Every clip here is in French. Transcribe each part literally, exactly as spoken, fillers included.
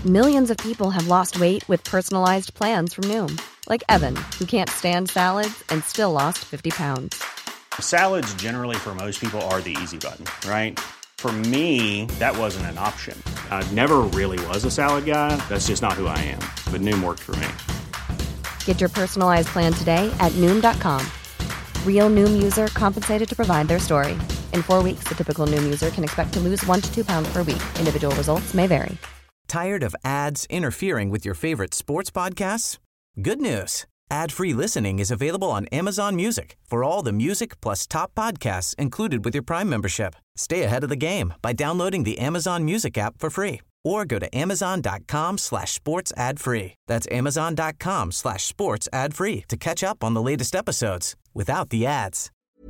Millions of people have lost weight with personalized plans from Noom. Like Evan, who can't stand salads and still lost fifty pounds. Salads generally for most people are the easy button, right? For me, that wasn't an option. I never really was a salad guy. That's just not who I am. But Noom worked for me. Get your personalized plan today at Noom dot com. Real Noom user compensated to provide their story. In four weeks, the typical Noom user can expect to lose one to two pounds per week. Individual results may vary. Tired of ads interfering with your favorite sports podcasts? Good news. Ad-free listening is available on Amazon Music for all the music plus top podcasts included with your Prime membership. Stay ahead of the game by downloading the Amazon Music app for free or go to amazon.com slash sports ad free. That's amazon.com slash sports ad free to catch up on the latest episodes without the ads.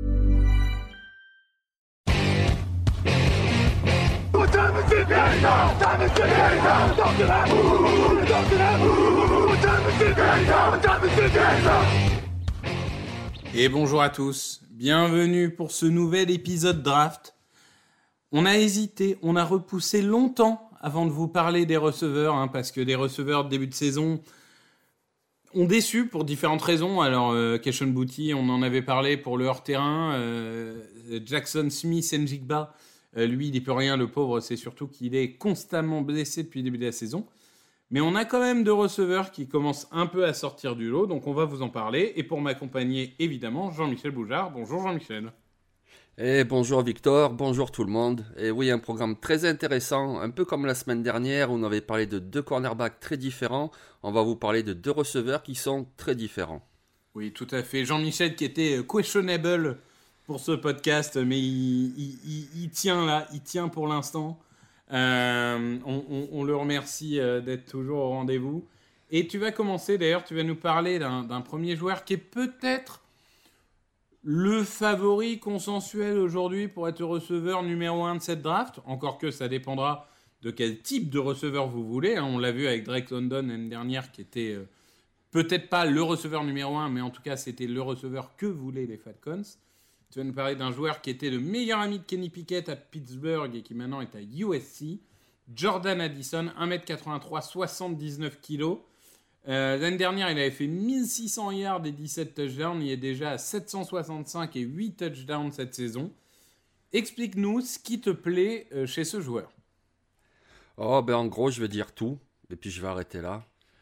Et bonjour à tous, bienvenue pour ce nouvel épisode draft. On a hésité, on a repoussé longtemps avant de vous parler des receveurs, hein, parce que des receveurs de début de saison ont déçu pour différentes raisons. Alors, euh, Kayshon Boutte, on en avait parlé pour le hors-terrain, euh, Jackson Smith-Njigba, euh, lui, il n'y peut rien, le pauvre, c'est surtout qu'il est constamment blessé depuis le début de la saison. Mais on a quand même deux receveurs qui commencent un peu à sortir du lot, donc on va vous en parler. Et pour m'accompagner, évidemment, Jean-Michel Boujard. Bonjour Jean-Michel. Et bonjour Victor, bonjour tout le monde. Et oui, un programme très intéressant, un peu comme la semaine dernière où on avait parlé de deux cornerbacks très différents. On va vous parler de deux receveurs qui sont très différents. Oui, tout à fait. Jean-Michel qui était questionable pour ce podcast, mais il, il, il, il tient là, il tient pour l'instant. Euh, on, on, on le remercie euh, d'être toujours au rendez-vous. Et tu vas commencer, d'ailleurs, tu vas nous parler d'un, d'un premier joueur qui est peut-être le favori consensuel aujourd'hui pour être receveur numéro un de cette draft. Encore que ça dépendra de quel type de receveur vous voulez. Hein. On l'a vu avec Drake London l'année dernière qui était euh, peut-être pas le receveur numéro un, mais en tout cas c'était le receveur que voulaient les Falcons. Tu vas nous parler d'un joueur qui était le meilleur ami de Kenny Pickett à Pittsburgh et qui maintenant est à U S C. Jordan Addison, un mètre quatre-vingt-trois, soixante-dix-neuf kilos. Euh, l'année dernière, il avait fait mille six cents yards et dix-sept touchdowns. Il est déjà à sept cent soixante-cinq et huit touchdowns cette saison. Explique-nous ce qui te plaît euh, chez ce joueur. Oh, ben en gros, je vais dire tout. Et puis je vais arrêter là.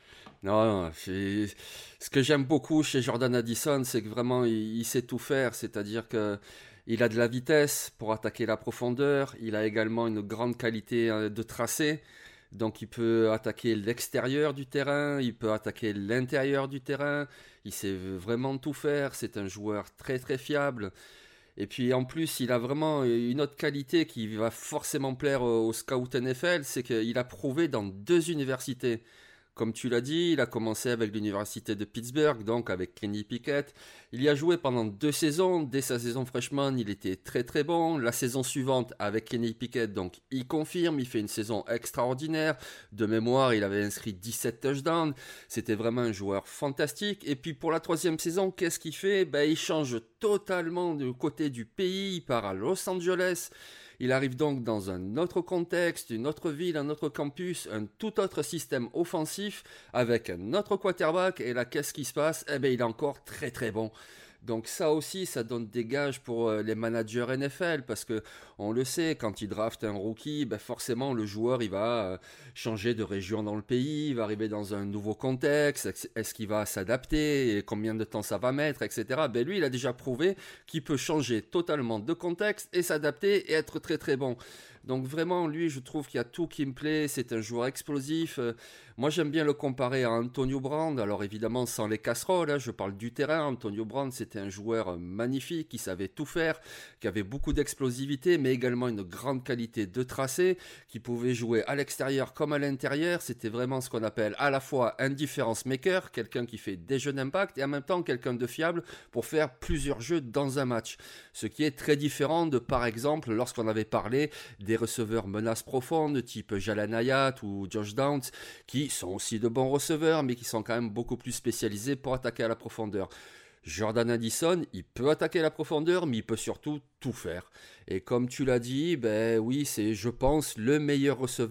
Non, c'est... ce que j'aime beaucoup chez Jordan Addison, c'est que vraiment, il, il sait tout faire. C'est-à-dire qu'il a de la vitesse pour attaquer la profondeur. Il a également une grande qualité de tracé. Donc, il peut attaquer l'extérieur du terrain. Il peut attaquer l'intérieur du terrain. Il sait vraiment tout faire. C'est un joueur très, très fiable. Et puis, en plus, il a vraiment une autre qualité qui va forcément plaire aux scouts N F L. C'est qu'il a prouvé dans deux universités. Comme tu l'as dit, il a commencé avec l'université de Pittsburgh, donc avec Kenny Pickett. Il y a joué pendant deux saisons. Dès sa saison freshman, il était très très bon. La saison suivante, avec Kenny Pickett, donc il confirme, il fait une saison extraordinaire. De mémoire, il avait inscrit dix-sept touchdowns. C'était vraiment un joueur fantastique. Et puis pour la troisième saison, qu'est-ce qu'il fait ? Ben, il change totalement du côté du pays. Il part à Los Angeles. Il arrive donc dans un autre contexte, une autre ville, un autre campus, un tout autre système offensif avec un autre quarterback. Et là, qu'est-ce qui se passe ? Eh bien, il est encore très très bon. Donc ça aussi, ça donne des gages pour les managers N F L parce que on le sait, quand ils draftent un rookie, ben forcément le joueur il va changer de région dans le pays, il va arriver dans un nouveau contexte, est-ce qu'il va s'adapter, et combien de temps ça va mettre, et cetera. Ben lui, il a déjà prouvé qu'il peut changer totalement de contexte et s'adapter et être très très bon. Donc vraiment, lui, je trouve qu'il y a tout qui me plaît. C'est un joueur explosif. Euh, moi, j'aime bien le comparer à Antonio Brown. Alors évidemment, sans les casseroles, hein, je parle du terrain. Antonio Brown, c'était un joueur magnifique, qui savait tout faire, qui avait beaucoup d'explosivité, mais également une grande qualité de tracé, qui pouvait jouer à l'extérieur comme à l'intérieur. C'était vraiment ce qu'on appelle à la fois un difference maker, quelqu'un qui fait des jeux d'impact, et en même temps quelqu'un de fiable pour faire plusieurs jeux dans un match. Ce qui est très différent de, par exemple, lorsqu'on avait parlé des receveurs menaces profondes, type Jalen Hyatt ou Josh Downs, qui sont aussi de bons receveurs, mais qui sont quand même beaucoup plus spécialisés pour attaquer à la profondeur. Jordan Addison, il peut attaquer la profondeur, mais il peut surtout tout faire. Et comme tu l'as dit, ben oui, c'est, je pense, le meilleur receveur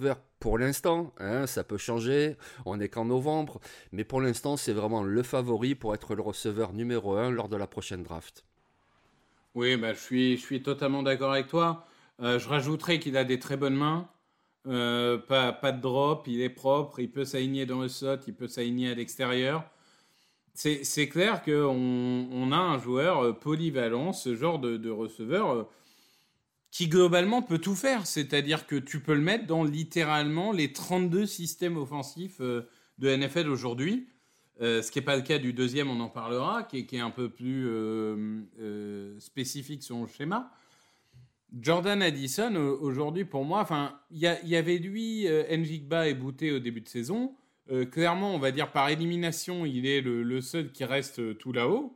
pour l'instant, hein, ça peut changer, on n'est qu'en novembre, mais pour l'instant, c'est vraiment le favori pour être le receveur numéro un lors de la prochaine draft. Oui, bah, je suis, je suis totalement d'accord avec toi. Euh, je rajouterais qu'il a des très bonnes mains. Euh, pas, pas de drop, il est propre, il peut s'aligner dans le slot, il peut s'aligner à l'extérieur. C'est, c'est clair qu'on on a un joueur polyvalent, ce genre de, de receveur euh, qui globalement peut tout faire. C'est-à-dire que tu peux le mettre dans littéralement les trente-deux systèmes offensifs euh, de N F L aujourd'hui. Euh, ce qui n'est pas le cas du deuxième, on en parlera, qui est, qui est un peu plus euh, euh, spécifique sur le schéma. Jordan Addison, aujourd'hui, pour moi, enfin, il y, y avait lui, euh, Njigba et Boutte au début de saison. Euh, clairement, on va dire par élimination, il est le, le seul qui reste euh, tout là-haut.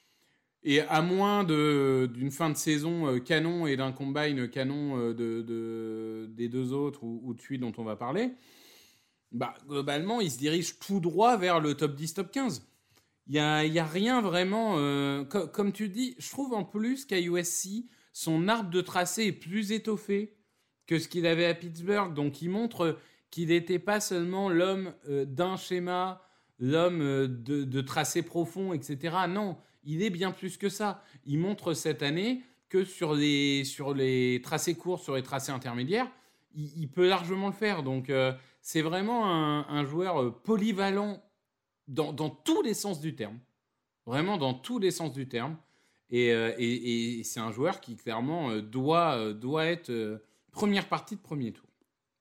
Et à moins de, d'une fin de saison euh, canon et d'un combine canon euh, de, de, des deux autres ou, ou de celui dont on va parler, bah, globalement, il se dirige tout droit vers le top dix, top quinze. Il n'y a, y a rien vraiment... Euh, co- comme tu dis, je trouve en plus qu'à U S C... son arbre de tracé est plus étoffé que ce qu'il avait à Pittsburgh. Donc, il montre qu'il n'était pas seulement l'homme euh, d'un schéma, l'homme euh, de, de tracé profond, et cetera. Non, il est bien plus que ça. Il montre cette année que sur les, sur les tracés courts, sur les tracés intermédiaires, il, il peut largement le faire. Donc, euh, c'est vraiment un, un joueur euh, polyvalent dans, dans tous les sens du terme. Vraiment dans tous les sens du terme. Et, euh, et, et c'est un joueur qui, clairement, euh, doit, euh, doit être euh, première partie de premier tour.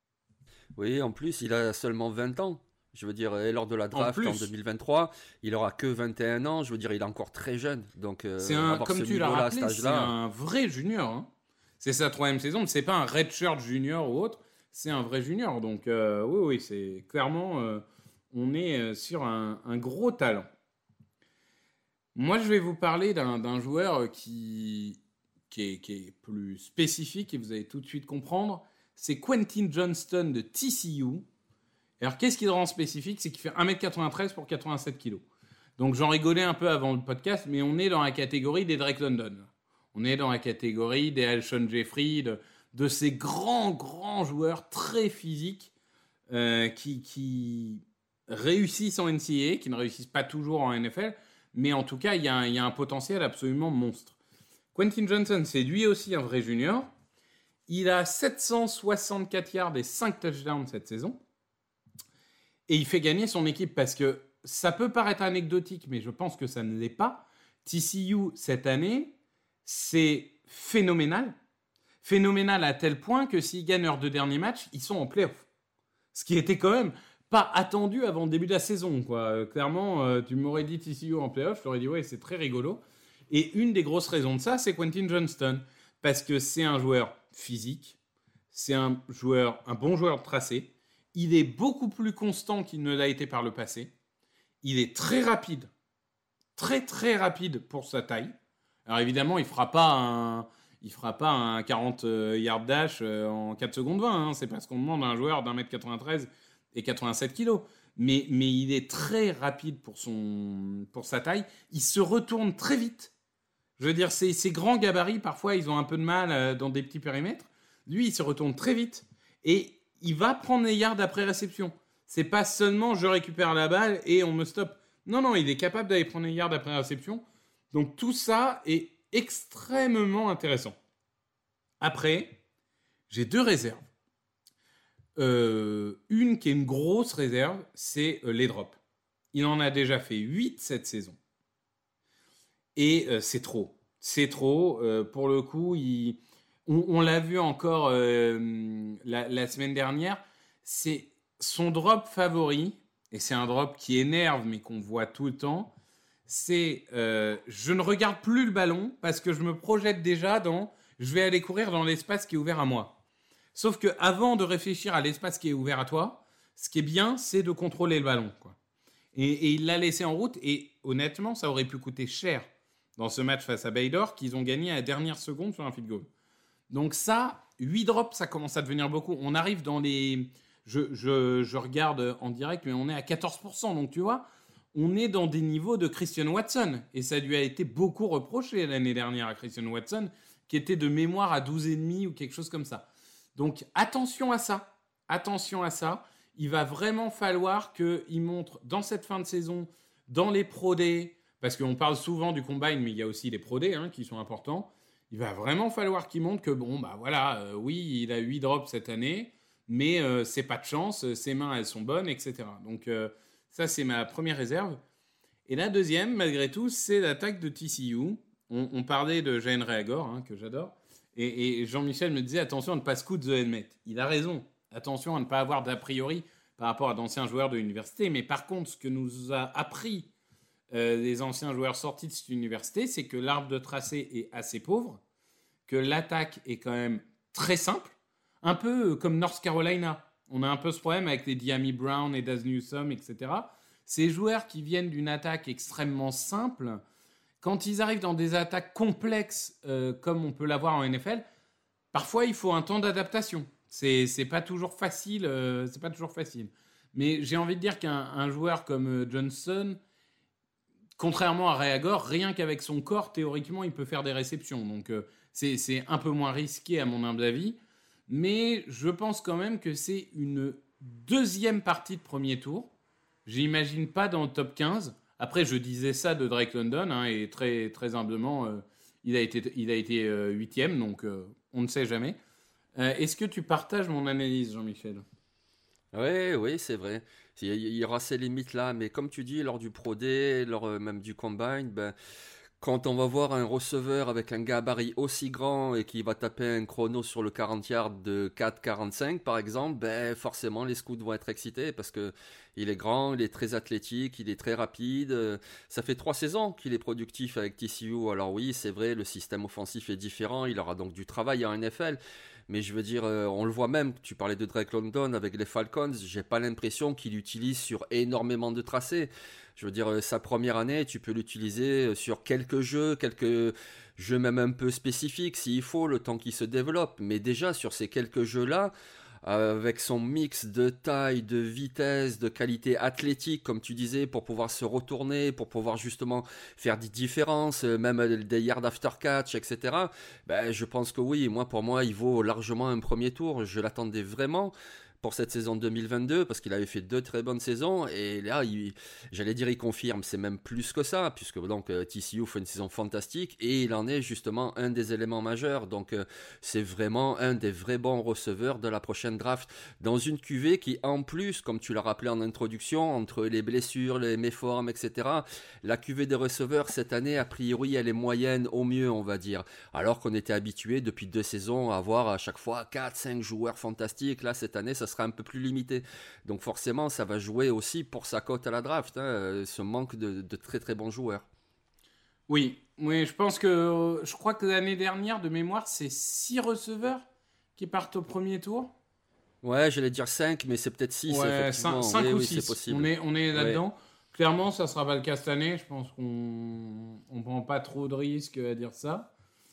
Oui, en plus, il a seulement vingt ans. Je veux dire, et lors de la draft en, en deux mille vingt-trois, il aura que vingt et un ans. Je veux dire, il est encore très jeune. Donc, euh, c'est un, comme tu l'as rappelé, c'est un vrai junior. Hein. C'est sa troisième saison, mais c'est pas un redshirt junior ou autre. C'est un vrai junior. Donc, euh, oui, oui, c'est clairement, euh, on est sur un, un gros talent. Moi, je vais vous parler d'un, d'un joueur qui, qui, est, qui est plus spécifique et vous allez tout de suite comprendre. C'est Quentin Johnston de T C U. Alors, qu'est-ce qui le rend spécifique ? C'est qu'il fait un mètre quatre-vingt-treize pour quatre-vingt-sept kilos. Donc, j'en rigolais un peu avant le podcast, mais on est dans la catégorie des Drake London. On est dans la catégorie des Alshon Jeffrey, de, de ces grands, grands joueurs très physiques euh, qui, qui réussissent en N C A A, qui ne réussissent pas toujours en N F L. Mais en tout cas, il y, a un, il y a un potentiel absolument monstre. Quentin Johnston, c'est lui aussi un vrai junior. Il a sept cent soixante-quatre yards et cinq touchdowns cette saison. Et il fait gagner son équipe parce que ça peut paraître anecdotique, mais je pense que ça ne l'est pas. T C U, cette année, c'est phénoménal. Phénoménal à tel point que s'ils gagnent leurs deux derniers matchs, ils sont en play-off. Ce qui était quand même... pas attendu avant le début de la saison, quoi. Euh, clairement, euh, tu m'aurais dit T C U en playoff, je t'aurais dit ouais, c'est très rigolo. Et une des grosses raisons de ça, c'est Quentin Johnston, parce que c'est un joueur physique, c'est un joueur, un bon joueur de tracé. Il est beaucoup plus constant qu'il ne l'a été par le passé. Il est très rapide, très très rapide pour sa taille. Alors évidemment, il fera pas un, il fera pas un quarante yard dash en quatre secondes vingt. Hein. C'est pas ce qu'on demande à un joueur d'un mètre quatre-vingt-treize. Et quatre-vingt-sept kilos. Mais, mais il est très rapide pour, son, pour sa taille. Il se retourne très vite. Je veux dire, ces, ces grands gabarits, parfois, ils ont un peu de mal dans des petits périmètres. Lui, il se retourne très vite. Et il va prendre les yards après réception. C'est pas seulement je récupère la balle et on me stoppe. Non, non, il est capable d'aller prendre les yards après réception. Donc tout ça est extrêmement intéressant. Après, j'ai deux réserves. Euh, une qui est une grosse réserve, c'est euh, les drops. Il en a déjà fait huit cette saison. Et euh, c'est trop. C'est trop. Euh, pour le coup, il... on, on l'a vu encore euh, la, la semaine dernière. C'est son drop favori, et c'est un drop qui énerve, mais qu'on voit tout le temps. C'est euh, je ne regarde plus le ballon parce que je me projette déjà dans je vais aller courir dans l'espace qui est ouvert à moi. Sauf qu'avant de réfléchir à l'espace qui est ouvert à toi, ce qui est bien, c'est de contrôler le ballon, quoi. Et, et il l'a laissé en route. Et honnêtement, ça aurait pu coûter cher dans ce match face à Baylor, qu'ils ont gagné à la dernière seconde sur un field goal. Donc ça, huit drops, ça commence à devenir beaucoup. On arrive dans les... Je, je, je regarde en direct, mais on est à quatorze pour cent. Donc tu vois, on est dans des niveaux de Christian Watson. Et ça lui a été beaucoup reproché l'année dernière à Christian Watson, qui était de mémoire à douze virgule cinq ou quelque chose comme ça. Donc attention à ça. attention à ça. Il va vraiment falloir qu'il montre dans cette fin de saison, dans les Pro Day, parce qu'on parle souvent du Combine, mais il y a aussi les Pro Day hein, qui sont importants. Il va vraiment falloir qu'il montre que, bon, bah voilà, euh, oui, il a huit drops cette année, mais euh, c'est pas de chance, ses mains, elles sont bonnes, et cetera. Donc, euh, ça, c'est ma première réserve. Et la deuxième, malgré tout, c'est l'attaque de T C U. On, on parlait de Jalen Reagor, hein, que j'adore. Et, et Jean-Michel me disait, attention à ne pas scout the helmet. Il a raison. Attention à ne pas avoir d'a priori par rapport à d'anciens joueurs de l'université. Mais par contre, ce que nous a appris euh, les anciens joueurs sortis de cette université, c'est que l'arbre de tracé est assez pauvre, que l'attaque est quand même très simple, un peu comme North Carolina. On a un peu ce problème avec les Diami Brown et Daz Newsome, et cetera. Ces joueurs qui viennent d'une attaque extrêmement simple, quand ils arrivent dans des attaques complexes, euh, comme on peut l'avoir en N F L, parfois il faut un temps d'adaptation. C'est, c'est pas toujours facile, euh, c'est pas toujours facile. Mais j'ai envie de dire qu'un un joueur comme euh, Johnson, contrairement à Reagor, rien qu'avec son corps, théoriquement, il peut faire des réceptions. Donc euh, c'est, c'est un peu moins risqué à mon humble avis. Mais je pense quand même que c'est une deuxième partie de premier tour. J'imagine pas dans le top quinze. Après, je disais ça de Drake London, hein, et très, très humblement, euh, il a été, il a été euh, huitième, donc euh, on ne sait jamais. Euh, est-ce que tu partages mon analyse, Jean-Michel ? Oui, oui, c'est vrai. Il y, il y aura ces limites-là, mais comme tu dis, lors du Pro Day, lors euh, même du Combine, ben, quand on va voir un receveur avec un gabarit aussi grand et qui va taper un chrono sur le quarante yards de quatre quarante-cinq par exemple, ben forcément les scouts vont être excités parce que il est grand, il est très athlétique, il est très rapide. Ça fait trois saisons qu'il est productif avec T C U. Alors oui, c'est vrai, le système offensif est différent, il aura donc du travail en N F L. Mais je veux dire, euh, on le voit même, tu parlais de Drake London avec les Falcons, j'ai pas l'impression qu'il l'utilise sur énormément de tracés. Je veux dire, euh, sa première année, tu peux l'utiliser sur quelques jeux, quelques jeux même un peu spécifiques s'il faut, le temps qu'il se développe. Mais déjà, sur ces quelques jeux-là, euh, avec son mix de taille, de vitesse, de qualité athlétique, comme tu disais, pour pouvoir se retourner, pour pouvoir justement faire des différences, euh, même des yards after catch, et cetera. Ben, je pense que oui, moi pour moi, il vaut largement un premier tour. Je l'attendais vraiment pour cette saison deux mille vingt-deux parce qu'il avait fait deux très bonnes saisons et là il, j'allais dire il confirme, c'est même plus que ça puisque donc T C U fait une saison fantastique et il en est justement un des éléments majeurs, donc c'est vraiment un des vrais bons receveurs de la prochaine draft dans une Q V qui en plus, comme tu l'as rappelé en introduction, entre les blessures, les méformes, etc., la Q V des receveurs cette année a priori elle est moyenne au mieux on va dire, alors qu'on était habitué depuis deux saisons à avoir à chaque fois quatre cinq joueurs fantastiques. Là cette année ça sera un peu plus limité. Donc forcément, ça va jouer aussi pour sa cote à la draft, hein, ce manque de, de très très bons joueurs. Oui, oui, je pense que je crois que l'année dernière, de mémoire, c'est six receveurs qui partent au premier tour. Ouais, j'allais dire cinq, mais c'est peut-être six. Ouais, cinq oui, ou oui, six. C'est possible. On est, on est là-dedans. Ouais. Clairement, ça ne sera pas le cas cette année. Je pense qu'on ne prend pas trop de risques à dire ça.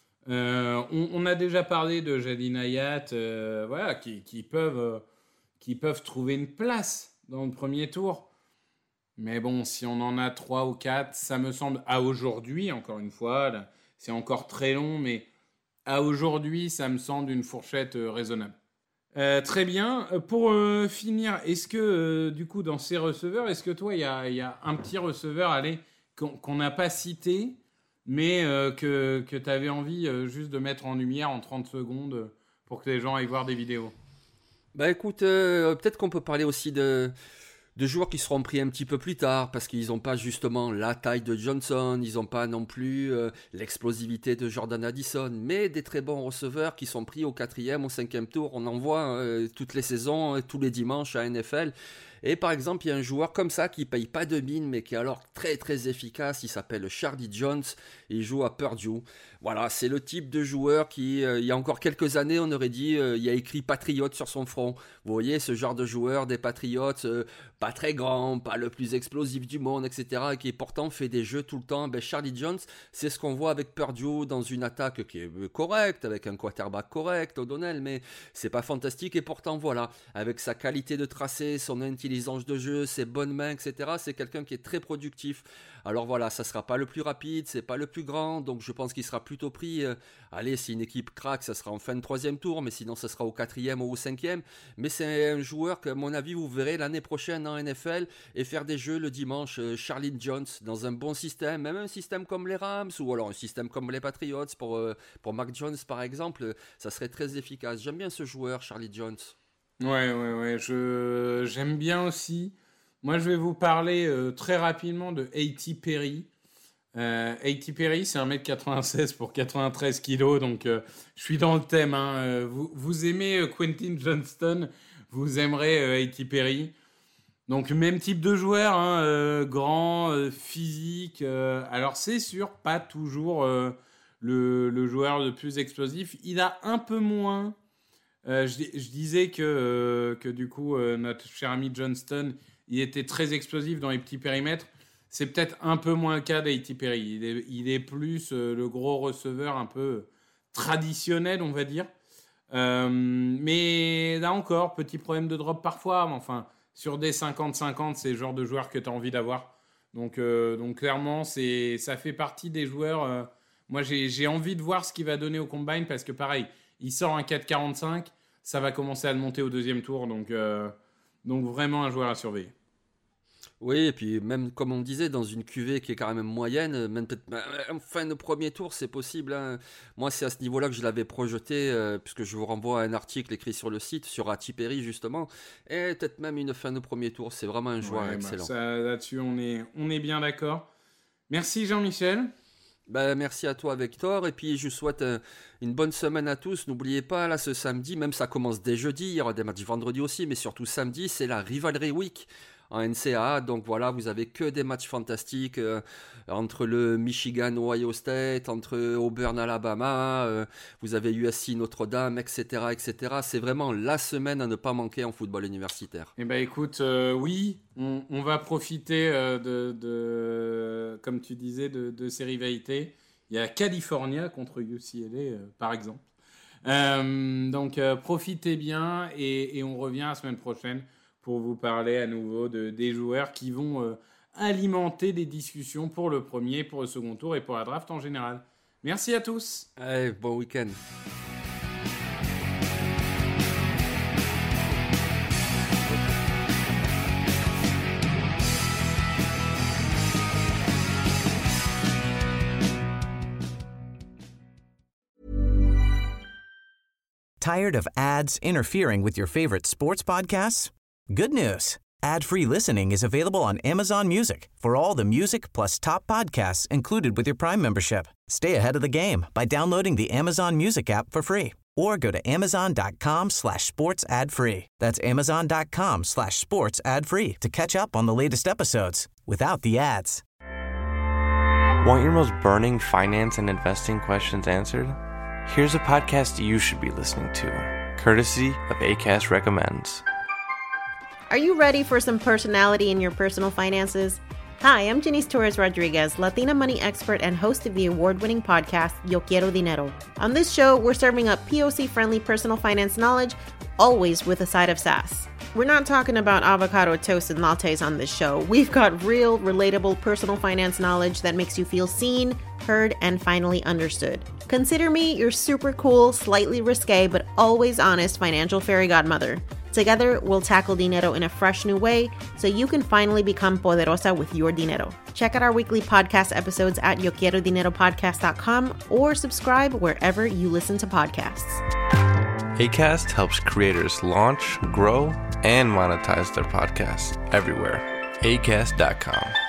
Euh, on, on a déjà parlé de Jadin Hayat, euh, voilà, qui, qui peuvent... Euh, qui peuvent trouver une place dans le premier tour. Mais bon, si on en a trois ou quatre, ça me semble, à aujourd'hui, encore une fois, là, c'est encore très long, mais à aujourd'hui, ça me semble une fourchette euh, raisonnable. Euh, très bien. Pour euh, finir, est-ce que, euh, du coup, dans ces receveurs, est-ce que toi, il y a, y a un petit receveur allez, qu'on n'a pas cité, mais euh, que, que tu avais envie euh, juste de mettre en lumière en trente secondes pour que les gens aillent voir des vidéos ? Bah écoute, euh, peut-être qu'on peut parler aussi de, de joueurs qui seront pris un petit peu plus tard parce qu'ils n'ont pas justement la taille de Johnson, ils n'ont pas non plus euh, l'explosivité de Jordan Addison, mais des très bons receveurs qui sont pris au quatrième, au cinquième tour. On en voit euh, toutes les saisons, tous les dimanches à N F L. Et par exemple, il y a un joueur comme ça qui paye pas de mine, mais qui est alors très très efficace. Il s'appelle Charlie Jones. Et il joue à Purdue. Voilà, c'est le type de joueur qui, euh, il y a encore quelques années, on aurait dit, euh, il y a écrit Patriote sur son front. Vous voyez, ce genre de joueur des Patriots, euh, pas très grand, pas le plus explosif du monde, et cetera, et qui pourtant fait des jeux tout le temps. Ben, Charlie Jones, c'est ce qu'on voit avec Purdue dans une attaque qui est correcte, avec un quarterback correct, O'Donnell, mais c'est pas fantastique. Et pourtant, voilà, avec sa qualité de tracé, son intelligence, intelligence de jeu, ses bonnes mains, et cetera. C'est quelqu'un qui est très productif. Alors voilà, ça ne sera pas le plus rapide, c'est pas le plus grand, donc je pense qu'il sera plutôt pris. Euh, allez, si une équipe craque, ça sera en fin de troisième tour, mais sinon ça sera au quatrième ou au cinquième. Mais c'est un joueur que, à mon avis, vous verrez l'année prochaine en N F L et faire des jeux le dimanche. Euh, Charlie Jones, dans un bon système, même un système comme les Rams ou alors un système comme les Patriots pour, euh, pour Mac Jones par exemple, euh, ça serait très efficace. J'aime bien ce joueur, Charlie Jones. Ouais, ouais, ouais, je, j'aime bien aussi. Moi, je vais vous parler euh, très rapidement de A T Perry. Euh, A T Perry, c'est un mètre quatre-vingt-seize pour quatre-vingt-treize kilos, donc euh, je suis dans le thème. Hein. Euh, vous, vous aimez euh, Quentin Johnston, vous aimerez euh, A T Perry. Donc, même type de joueur, hein, euh, grand, euh, physique. Euh, alors, c'est sûr, pas toujours euh, le, le joueur le plus explosif. Il a un peu moins... Euh, je, je disais que, euh, que du coup, euh, notre cher ami Johnston, il était très explosif dans les petits périmètres. C'est peut-être un peu moins le cas d'A T Perry. Il est, il est plus euh, le gros receveur un peu traditionnel, on va dire. Euh, mais là encore, petit problème de drop parfois. Mais enfin, sur des cinquante cinquante, c'est le genre de joueur que tu as envie d'avoir. Donc, euh, donc clairement, c'est, ça fait partie des joueurs... Euh, moi, j'ai, j'ai envie de voir ce qu'il va donner au Combine parce que pareil, il sort un quatre quarante-cinq, ça va commencer à le monter au deuxième tour. Donc, euh, donc vraiment un joueur à surveiller. Oui, et puis même comme on disait, dans une Q V qui est quand même moyenne, même peut-être en fin de premier tour, c'est possible. Hein. Moi, c'est à ce niveau-là que je l'avais projeté, euh, puisque je vous renvoie à un article écrit sur le site, sur A T Perry justement, et peut-être même une fin de premier tour. C'est vraiment un joueur ouais, excellent. Bah ça, là-dessus, on est, on est bien d'accord. Merci Jean-Michel. Ben, merci à toi Victor, et puis je vous souhaite euh, une bonne semaine à tous. N'oubliez pas, là ce samedi, même ça commence dès jeudi, il y aura des matchs vendredi aussi, mais surtout samedi, c'est la Rivalry Week en N C A A, donc voilà, vous avez que des matchs fantastiques euh, entre le Michigan, Ohio State, entre Auburn, Alabama, euh, vous avez U S C, Notre-Dame, et cetera, et cetera. C'est vraiment la semaine à ne pas manquer en football universitaire. Eh ben écoute, euh, oui, on, on va profiter euh, de, de, comme tu disais, de, de ces rivalités. Il y a California contre U C L A, euh, par exemple. Euh, donc euh, profitez bien et, et on revient la semaine prochaine pour vous parler à nouveau de, des joueurs qui vont euh, alimenter des discussions pour le premier, pour le second tour et pour la draft en général. Merci à tous. Allez, bon week-end. Tired of ads interfering with your favorite sports podcasts? Good news. Ad-free listening is available on Amazon Music for all the music plus top podcasts included with your Prime membership. Stay ahead of the game by downloading the Amazon Music app for free or go to amazon.com slash sports ad free. That's amazon.com slash sports ad free to catch up on the latest episodes without the ads. Want your most burning finance and investing questions answered? Here's a podcast you should be listening to, courtesy of Acast Recommends. Are you ready for some personality in your personal finances? Hi, I'm Janice Torres-Rodriguez, Latina money expert and host of the award-winning podcast, Yo Quiero Dinero. On this show, we're serving up P O C-friendly personal finance knowledge, always with a side of sass. We're not talking about avocado toast and lattes on this show. We've got real, relatable personal finance knowledge that makes you feel seen, heard, and finally understood. Consider me your super cool, slightly risque, but always honest financial fairy godmother. Together, we'll tackle dinero in a fresh new way so you can finally become poderosa with your dinero. Check out our weekly podcast episodes at yo quiero dinero podcast dot com or subscribe wherever you listen to podcasts. Acast helps creators launch, grow, and monetize their podcasts everywhere. acast dot com.